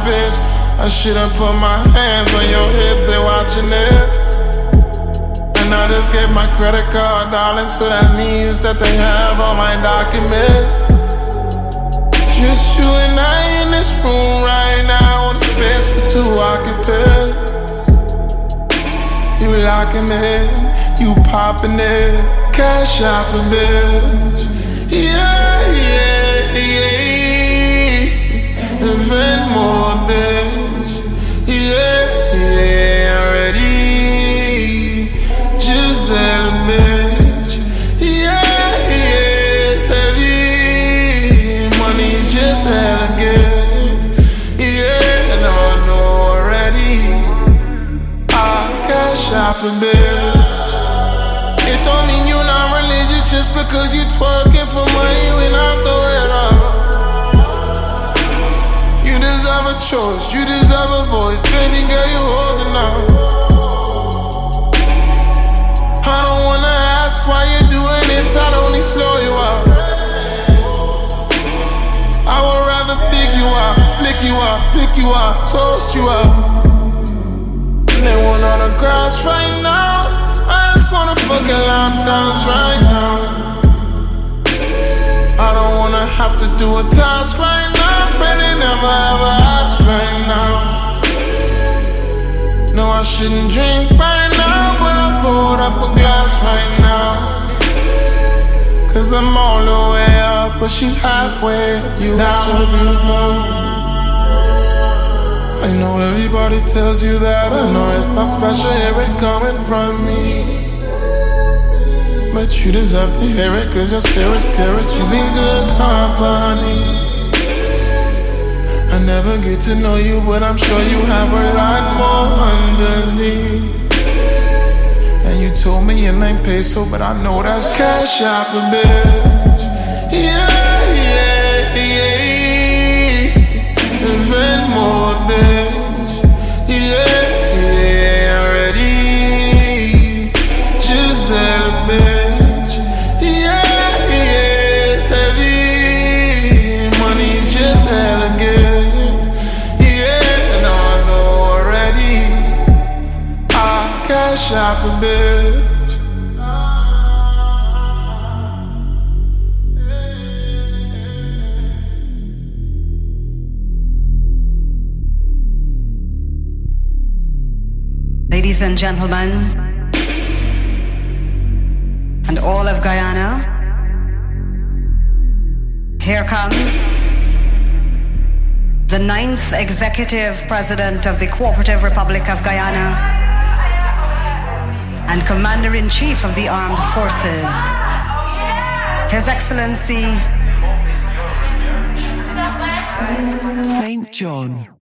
bitch. I should've put my hands on your hips, they watching this. And I just gave my credit card, darling, so that means that they have all my documents. Just you and I in this room right now, on the space for two occupants. You locking it, you popping it, cash shopping, bitch. Yeah, yeah, yeah. Even more, bitch. Yeah, yeah, already. Giselle, bitch. Yeah, yeah, it's heavy. Money's just hella good. Yeah, no, already. Cash shopping, bitch. It don't mean you not religious just because you twerking for money when I throw it up. You deserve a choice, you deserve a voice. Baby girl, you holding up. I don't wanna ask why you're doing this, I'd only slow you up. I would rather pick you up, flick you up, pick you up, toast you up. They want autographs right now. I just wanna fucking lap dance right now. I don't wanna have to do a task right now. Really never ever ask right now. No, I shouldn't drink right now, but I poured up a glass right now. Cause I'm all the way up, but she's halfway. You are so beautiful. I know everybody tells you that. I know it's not special, hear it coming from me. But you deserve to hear it, cause your spirit's purest. You be good company. I never get to know you, but I'm sure you have a lot more underneath. And you told me your name peso, but I know that's cash shopping, bitch. Yeah, yeah, yeah. Even more, bitch. Yeah, yeah, already. Giselle, bitch. Yeah, yeah, it's heavy. Money's just hella good. Yeah, no, I know already. Cash shopping, bitch. Ladies and gentlemen, and all of Guyana, here comes the 9th Executive President of the Cooperative Republic of Guyana and Commander-in-Chief of the Armed Forces, His Excellency St. John.